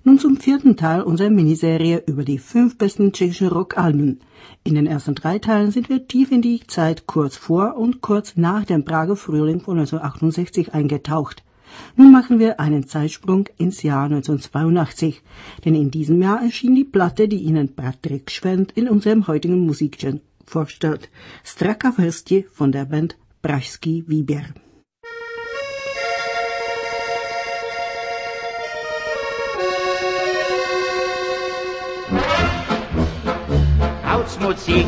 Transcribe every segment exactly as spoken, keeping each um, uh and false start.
Nun zum vierten Teil unserer Miniserie über die fünf besten tschechischen Rockalben. In den ersten drei Teilen sind wir tief in die Zeit kurz vor und kurz nach dem Prager Frühling von neunzehnhundertachtundsechzig eingetaucht. Nun machen wir einen Zeitsprung ins Jahr neunzehnhundertzweiundachtzig, denn in diesem Jahr erschien die Platte, die Ihnen Patrik Schwendt in unserem heutigen Musikgen vorstellt. Straka Vrsti von der Band Pražský výběr. Hausmusik,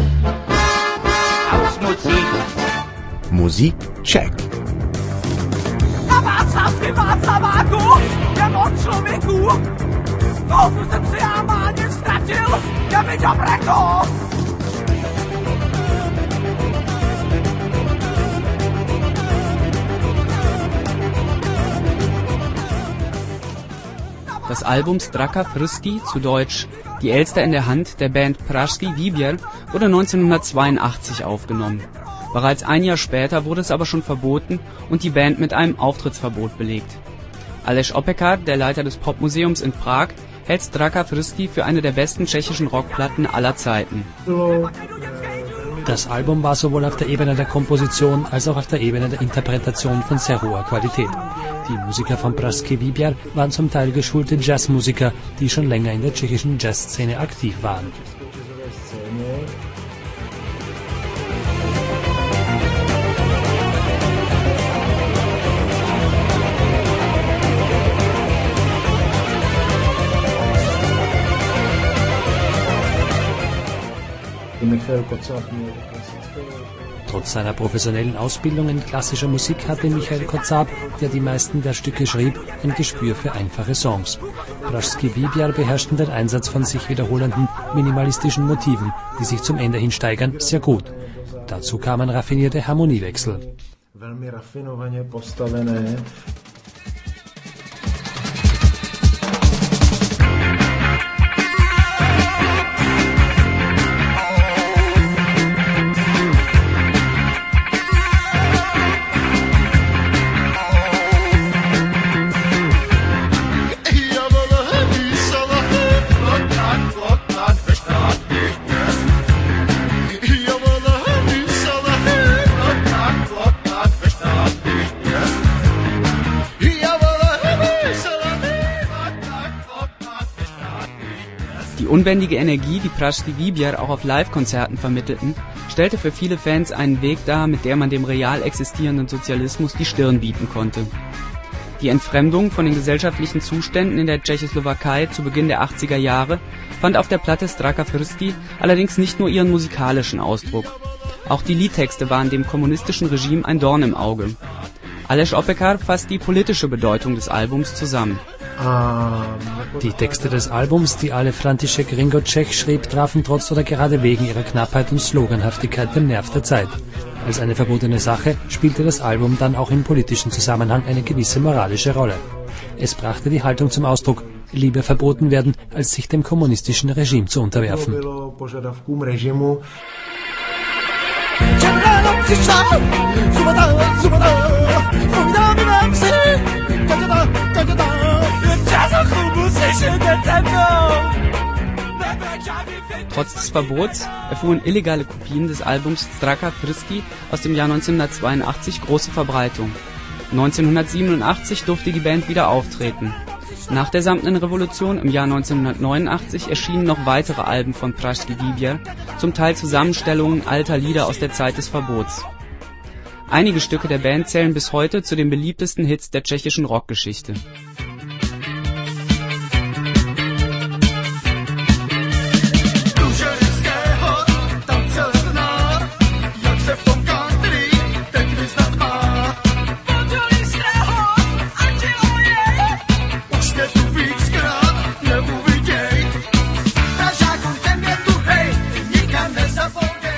Hausmusik, Musikcheck. Václavský Václaváku, je moc člověku, touhu jsem si já málně ztratil, je mi dobrého. Das Album Straka Vrsti, zu Deutsch Die Elster in der Hand der Band Pražský výběr, wurde neunzehnhundertzweiundachtzig aufgenommen. Bereits ein Jahr später wurde es aber schon verboten und die Band mit einem Auftrittsverbot belegt. Aleš Opekar, der Leiter des Popmuseums in Prag, hält Straka Vrsti für eine der besten tschechischen Rockplatten aller Zeiten. Das Album war sowohl auf der Ebene der Komposition als auch auf der Ebene der Interpretation von sehr hoher Qualität. Die Musiker von Pražský výběr waren zum Teil geschulte Jazzmusiker, die schon länger in der tschechischen Jazzszene aktiv waren. Trotz seiner professionellen Ausbildung in klassischer Musik hatte Michael Kotzab, der die meisten der Stücke schrieb, ein Gespür für einfache Songs. Pražský výběr beherrschten den Einsatz von sich wiederholenden, minimalistischen Motiven, die sich zum Ende hin steigern, sehr gut. Dazu kamen raffinierte Harmoniewechsel. Velmi rafinovaně postavené. Die unbändige Energie, die Pražský výběr auch auf Live-Konzerten vermittelten, stellte für viele Fans einen Weg dar, mit der man dem real existierenden Sozialismus die Stirn bieten konnte. Die Entfremdung von den gesellschaftlichen Zuständen in der Tschechoslowakei zu Beginn der achtziger Jahre fand auf der Platte Straka Vrsti allerdings nicht nur ihren musikalischen Ausdruck. Auch die Liedtexte waren dem kommunistischen Regime ein Dorn im Auge. Aleš Opekar fasst die politische Bedeutung des Albums zusammen. Die Texte des Albums, die alle František Ringocek schrieb, trafen trotz oder gerade wegen ihrer Knappheit und Sloganhaftigkeit den Nerv der Zeit. Als eine verbotene Sache spielte das Album dann auch im politischen Zusammenhang eine gewisse moralische Rolle. Es brachte die Haltung zum Ausdruck, lieber verboten werden, als sich dem kommunistischen Regime zu unterwerfen. Trotz des Verbots erfuhren illegale Kopien des Albums Straka Vrsti aus dem Jahr neunzehnhundertzweiundachtzig große Verbreitung. neunzehnhundertsiebenundachtzig durfte die Band wieder auftreten. Nach der Samtenen Revolution im Jahr neunzehnhundertneunundachtzig erschienen noch weitere Alben von Pražský výběr, zum Teil Zusammenstellungen alter Lieder aus der Zeit des Verbots. Einige Stücke der Band zählen bis heute zu den beliebtesten Hits der tschechischen Rockgeschichte.